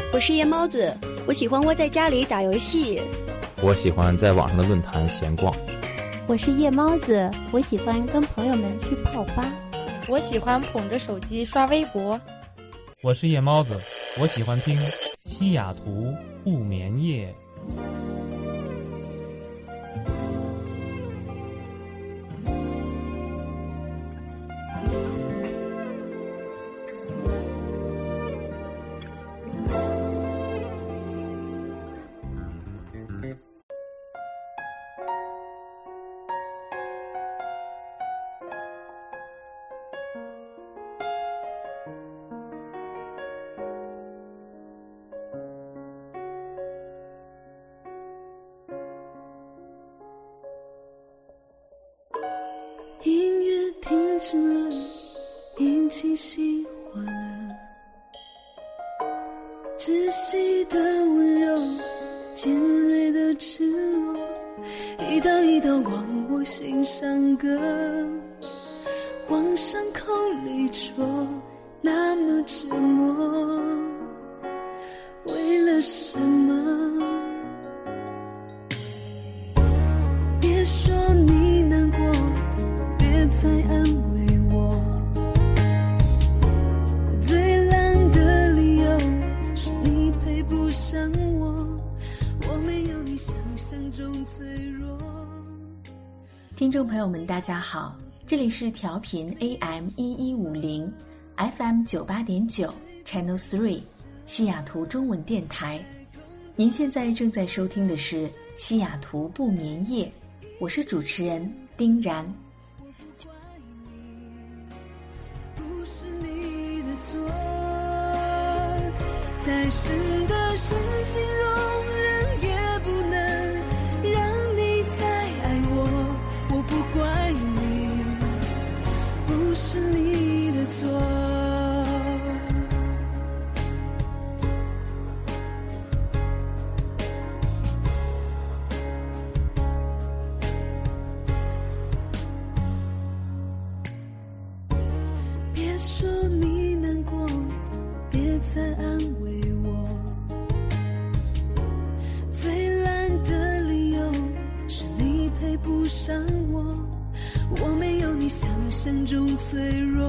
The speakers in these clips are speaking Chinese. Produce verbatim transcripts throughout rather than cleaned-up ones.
我是夜猫子，我喜欢窝在家里打游戏。 我喜欢在网上的论坛闲逛。 我是夜猫子，我喜欢跟朋友们去泡吧。 我喜欢捧着手机刷微博。 我是夜猫子，我喜欢听西雅图不眠夜。 音乐停止了，引起熄火了，窒息的温柔，尖锐的赤裸，一刀一刀往我心上割，往伤口里戳，那么折磨，为了什么？别说你难过，别再安慰我，最烂的理由是你配不上我，我没有你想象中脆弱。 听众朋友们大家好，这里是调频 A M 一一五零 F M 九八点九 Channel 三 西雅图中文电台，您现在正在收听的是西雅图不眠夜，我是主持人丁然。 不是你的错，再深的深情容忍也不能让你再爱我，我不怪你，不是你的错。别说你难过，别再安慰我，最烂的理由是你配不上我，我没有你想象中脆弱，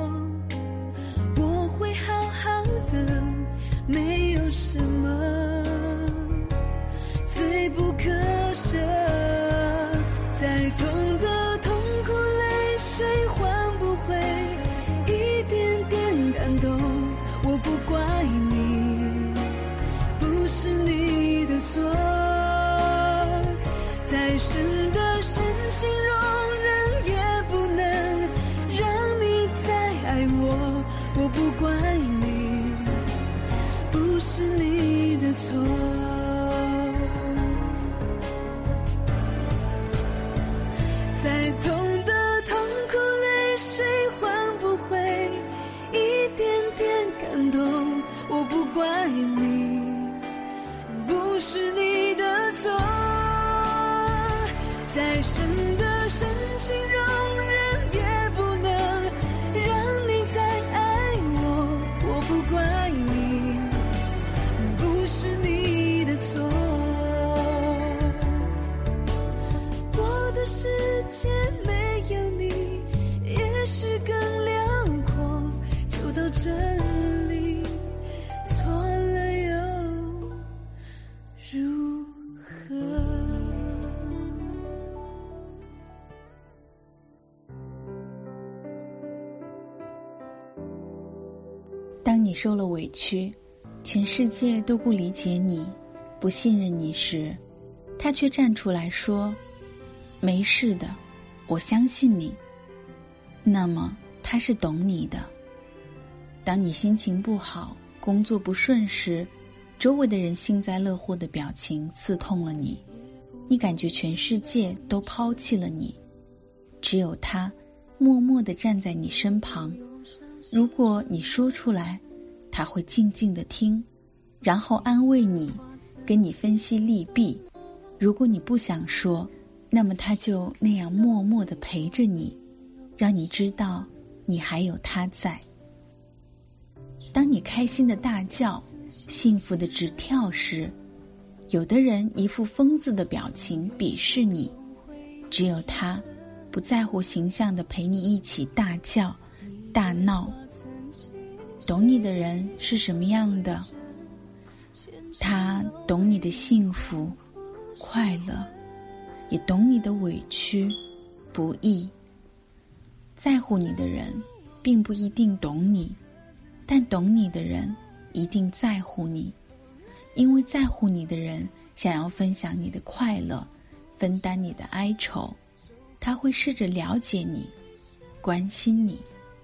我会好好的，没有什么最不可舍，再痛的痛苦泪水换不回一点点感动，我不怪你，不是你的错，再深的深情容忍也不能让你再爱我，我不怪你，不是你的错。再痛的痛苦泪水换不回一点点感动，我不怪你，不是你的错，再深的深情容忍也不能让你再爱我，我不怪你，不是你的错，我的世界没有你也许更辽阔，就到这里，错了又如何？ 当你受了委屈，全世界都不理解你，不信任你时，他却站出来说，没事的，我相信你，那么他是懂你的。当你心情不好，工作不顺时，周围的人幸灾乐祸的表情刺痛了你，你感觉全世界都抛弃了你，只有他默默地站在你身旁。如果你说出来，他会静静地听，然后安慰你，跟你分析利弊。如果你不想说，那么他就那样默默地陪着你，让你知道你还有他在。当你开心的大叫， 幸福的直跳时，有的人一副疯子的表情鄙视你，只有他不在乎形象的陪你一起大叫大闹。懂你的人是什么样的？他懂你的幸福快乐，也懂你的委屈不易。在乎你的人并不一定懂你，但懂你的人一定在乎你，因为在乎你的人想要分享你的快乐，分担你的哀愁，他会试着了解你，关心你。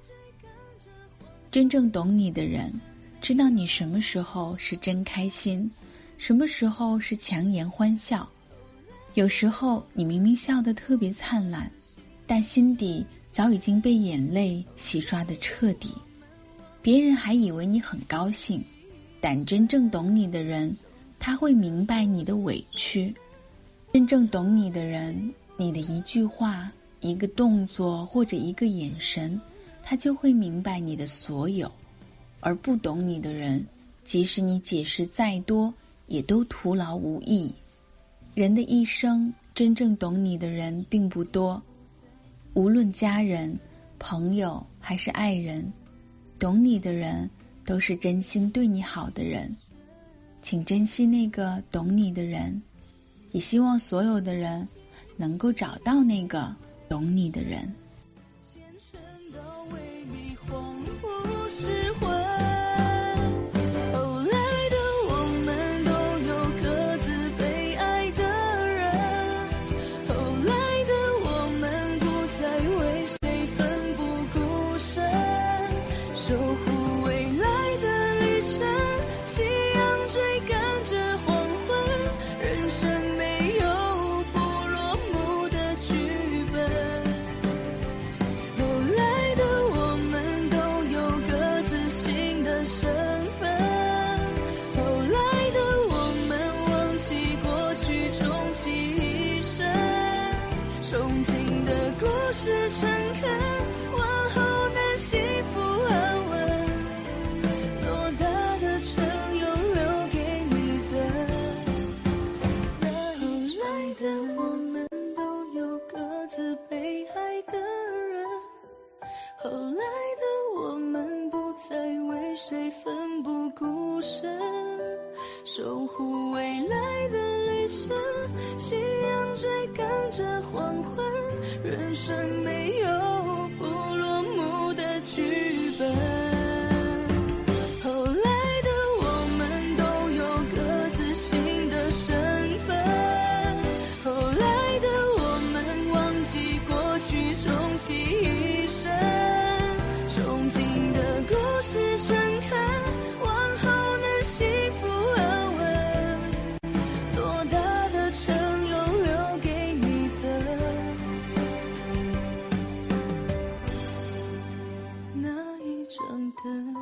真正懂你的人知道你什么时候是真开心，什么时候是强颜欢笑。有时候你明明笑得特别灿烂，但心底早已经被眼泪洗刷得彻底，别人还以为你很高兴，但真正懂你的人，他会明白你的委屈。真正懂你的人，你的一句话、一个动作或者一个眼神，他就会明白你的所有。而不懂你的人，即使你解释再多，也都徒劳无益。人的一生，真正懂你的人并不多，无论家人、朋友还是爱人，懂你的人都是真心对你好的人。请珍惜那个懂你的人，也希望所有的人能够找到那个懂你的人。 守护未来的旅程，夕阳追赶着黄昏，人生没有不落幕的剧本。后来的我们都有各自新的身份，后来的我们忘记过去，重启一生，憧憬的故事诚恳，往后能幸福安稳。多大的城又留给你的那一盏灯。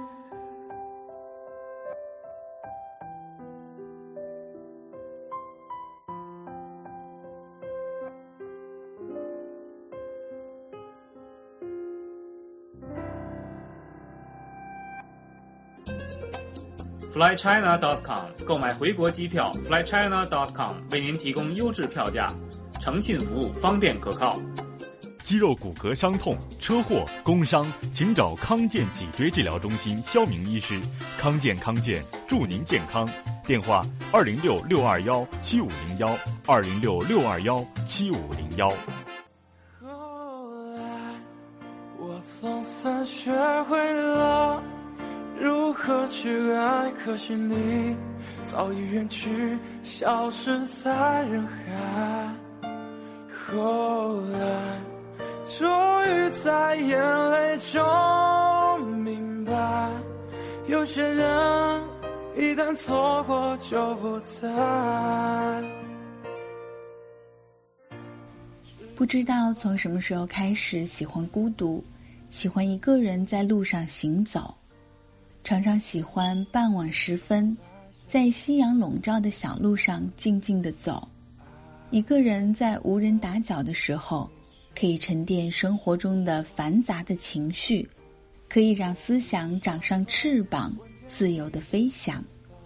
fly china dot com 购买回国机票 fly china dot com 为您提供优质票价，诚信服务，方便可靠。 肌肉骨骼伤痛、车祸、工伤，请找康健脊椎治疗中心肖明医师。康健康健，祝您健康。电话二零六六二幺七五零幺二零六六二幺七五零幺。 后来我总算学会了如何去爱，可惜你早已远去，消失在人海。后来终于在眼泪中明白，有些人一旦错过就不再。 不知道从什么时候开始喜欢孤独，喜欢一个人在路上行走，常常喜欢傍晚时分在夕阳笼罩的小路上静静地走。一个人在无人打搅的时候，可以沉淀生活中的繁杂的情绪，可以让思想长上翅膀，自由地飞翔。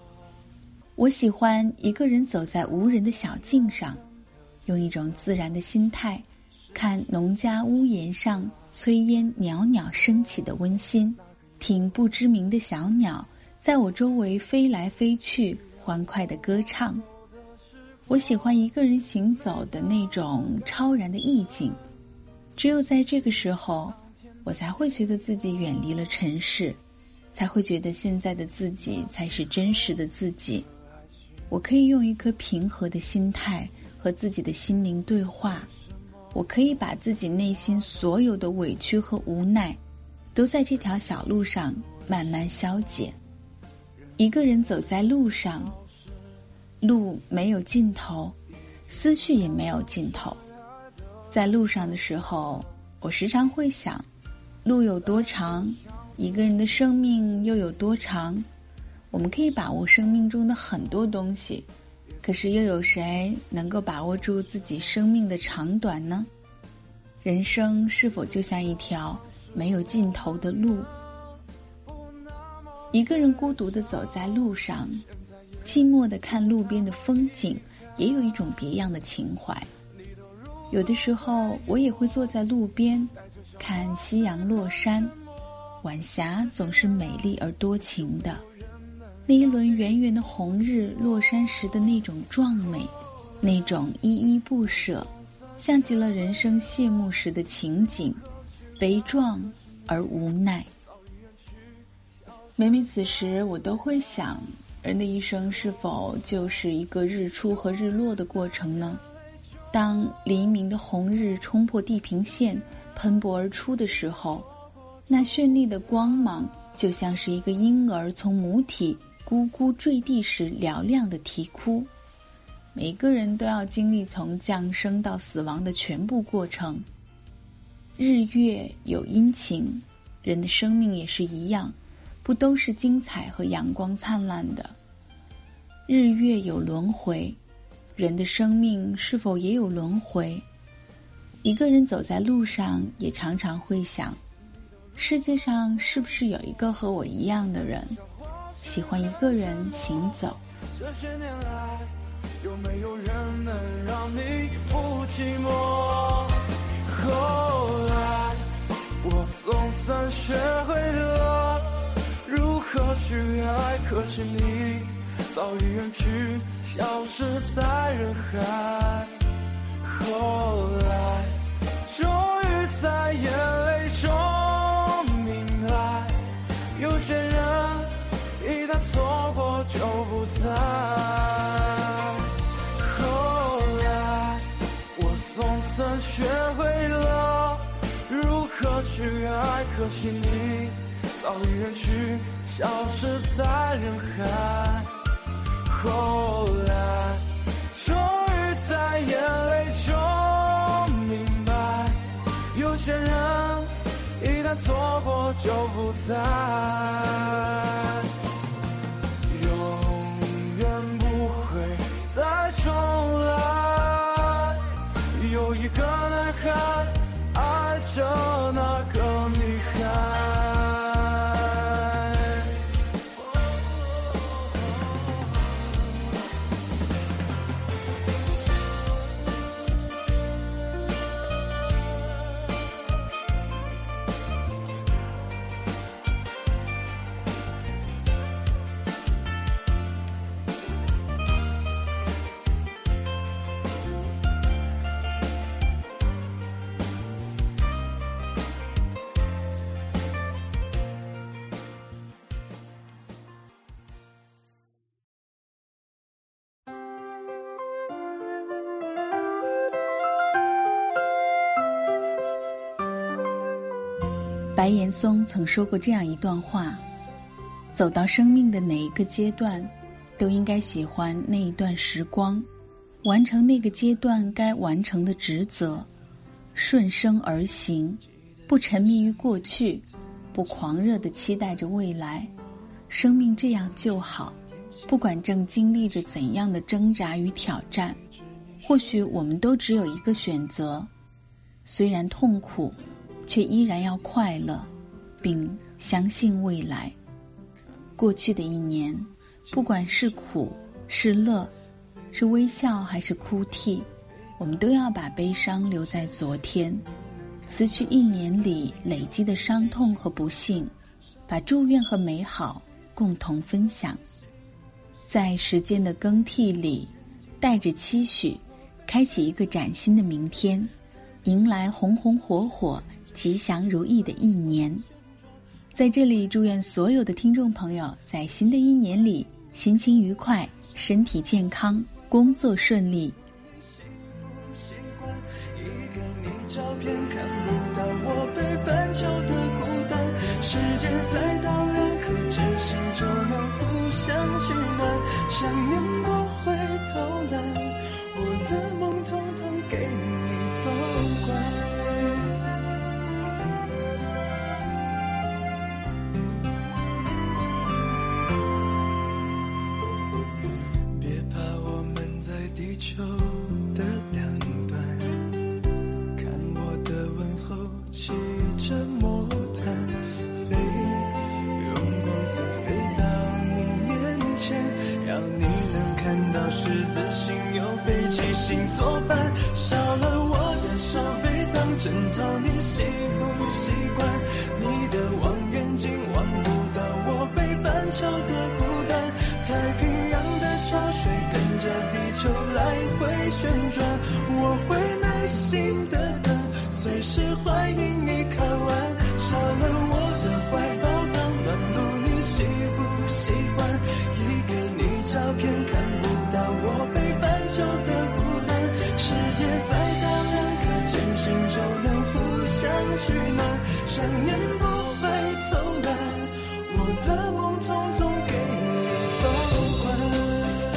我喜欢一个人走在无人的小径上，用一种自然的心态看农家屋檐上炊烟袅袅升起的温馨，听不知名的小鸟在我周围飞来飞去，欢快的歌唱。我喜欢一个人行走的那种超然的意境，只有在这个时候，我才会觉得自己远离了尘世，才会觉得现在的自己才是真实的自己。我可以用一颗平和的心态和自己的心灵对话，我可以把自己内心所有的委屈和无奈都在这条小路上慢慢消解。一个人走在路上，路没有尽头，思绪也没有尽头。在路上的时候，我时常会想，路有多长，一个人的生命又有多长。我们可以把握生命中的很多东西，可是又有谁能够把握住自己生命的长短呢？人生是否就像一条没有尽头的路？一个人孤独地走在路上，寂寞地看路边的风景，也有一种别样的情怀。有的时候我也会坐在路边看夕阳落山，晚霞总是美丽而多情的，那一轮圆圆的红日落山时的那种壮美，那种依依不舍，像极了人生谢幕时的情景，悲壮而无奈。每每此时，我都会想，人的一生是否就是一个日出和日落的过程呢？当黎明的红日冲破地平线喷薄而出的时候，那绚丽的光芒就像是一个婴儿从母体咕咕坠地时嘹亮的啼哭。每个人都要经历从降生到死亡的全部过程。日月有阴晴，人的生命也是一样，不都是精彩和阳光灿烂的。日月有轮回，人的生命是否也有轮回？一个人走在路上，也常常会想，世界上是不是有一个和我一样的人，喜欢一个人行走？ 这些年来，有没有人能让你不寂寞？后来，我总算学会了如何去爱，可是你早已远去，消失在人海。后来，终于在眼泪中明白，有些人一旦错过就不在。后来，我总算学会了如何去爱，可惜你早已远去，消失在人海。后来，终于在眼泪中明白，有些人一旦错过就不在，永远不会再重来。有一个男孩爱着那个女孩。 白岩松曾说过这样一段话，走到生命的哪一个阶段，都应该喜欢那一段时光，完成那个阶段该完成的职责，顺生而行，不沉迷于过去，不狂热地期待着未来。生命这样就好，不管正经历着怎样的挣扎与挑战，或许我们都只有一个选择，虽然痛苦，却依然要快乐，并相信未来。过去的一年，不管是苦是乐，是微笑还是哭泣，我们都要把悲伤留在昨天，撕去一年里累积的伤痛和不幸，把祝愿和美好共同分享。在时间的更替里，带着期许，开启一个崭新的明天，迎来红红火火、吉祥如意的一年。在这里祝愿所有的听众朋友在新的一年里心情愉快，身体健康，工作顺利。 一个你照片看不到我北半球的孤单，世界再大两颗真心就能互相取暖，想念不会偷懒，我的梦统统给你保管。别怕，我们在地球的两端，看我的问候骑着魔毯飞，用光速飞到你面前，让你能看到十字星有北极星作伴，少了我的手背当枕头，你习不习惯？你的望远镜望不到我北半球的孤单，太平洋的潮水跟着地球来回旋转，我会耐心的等，随时欢迎你靠岸，少了我的怀抱当暖炉，你习不习惯？一个你照片看不到我北半球的孤单，世界再大两颗真心就能互相取暖，想念不会偷懒，我的梦统统给你保管。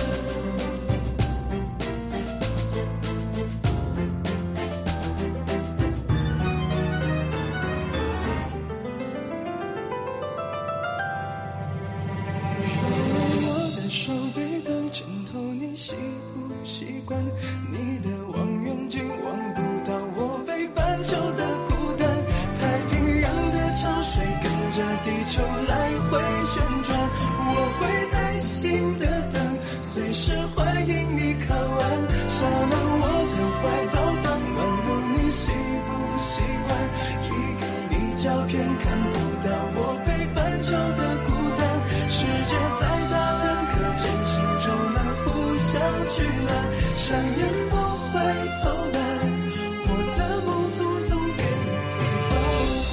手背当枕头，你习不习惯？你的望远镜望不到我北半球的孤单，太平洋的潮水跟着地球来回旋转，我会耐心的等，随时欢迎你靠岸，少了我的怀抱当暖炉，你习不习惯？一个你照片看不到我北半球的孤单，世界再大真心就能互相取暖，想念不会偷懒，我的梦统统给你保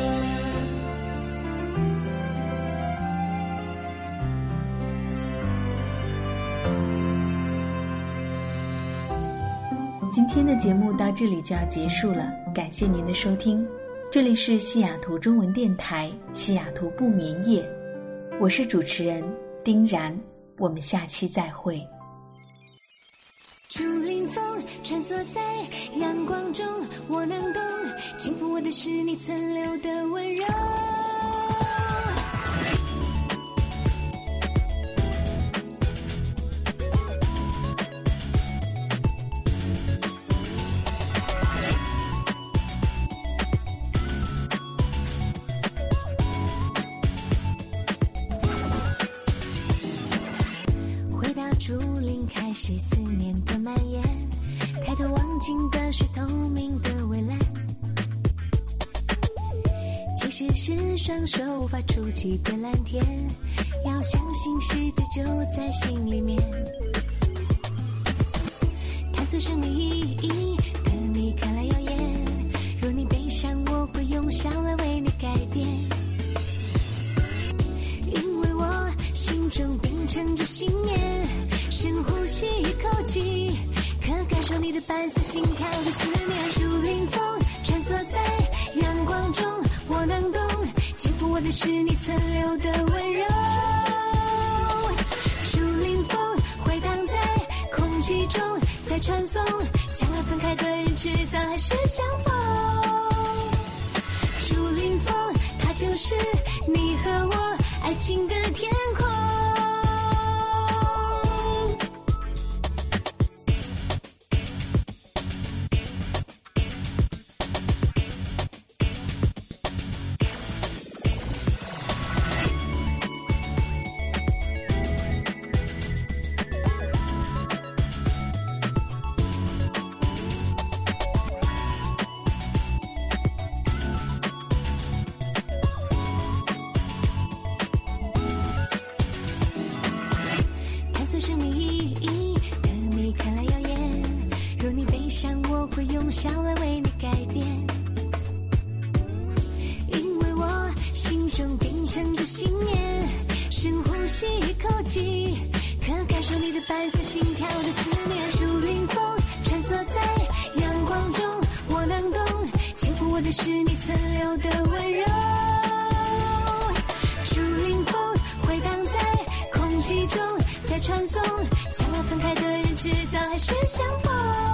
管。今天的节目到这里就要结束了，感谢您的收听，这里是西雅图中文电台西雅图不眠夜，我是主持人丁然，我们下期再会。 竹林风穿梭在阳光中，我能懂，轻抚我的是你存留的温柔。竹林开始思念的蔓延，抬头望进的是透明的蔚蓝，其实是双手无法触及的蓝天，要相信世界就在心里面，探索生命意义的你看来耀眼，若你悲伤我会用笑来为你改变，因为我心中秉承着信念，深呼吸一口气，可感受你的伴随心跳的思念。竹林风穿梭在阳光中，我能懂，轻抚我的是你存留的温柔。竹林风回荡在空气中，在传送，想要分开的人迟早还是相逢。竹林风，它就是你和我爱情的天空。 最生命意义的你看来耀眼。若你悲伤，我会用笑来为你改变，因为我心中秉承着信念。深呼吸一口气，可感受你的伴随心跳的思念。树林风穿梭在阳光中，我能懂，轻抚我的是你曾留的温柔。树林风回荡在空气中，在传送，想要分开的人迟早还是相逢。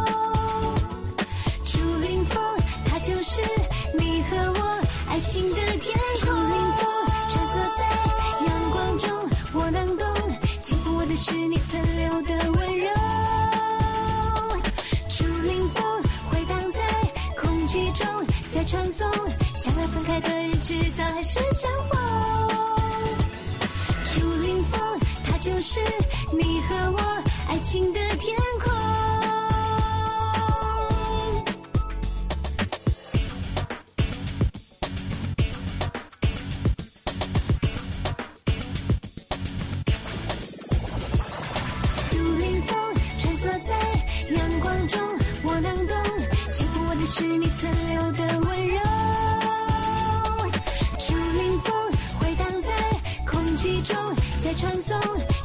树林风它就是你和我爱情的天空。树林风穿梭在阳光中，我能懂，轻抚我的是你曾留的温柔。树林风回荡在空气中，在传送，想要分开的人迟早还是相逢。树林风它就是你和我爱情的天空。树林风穿梭在阳光中，我能懂，轻抚我的是你曾留的温柔。树林风回荡在空气中，在传送。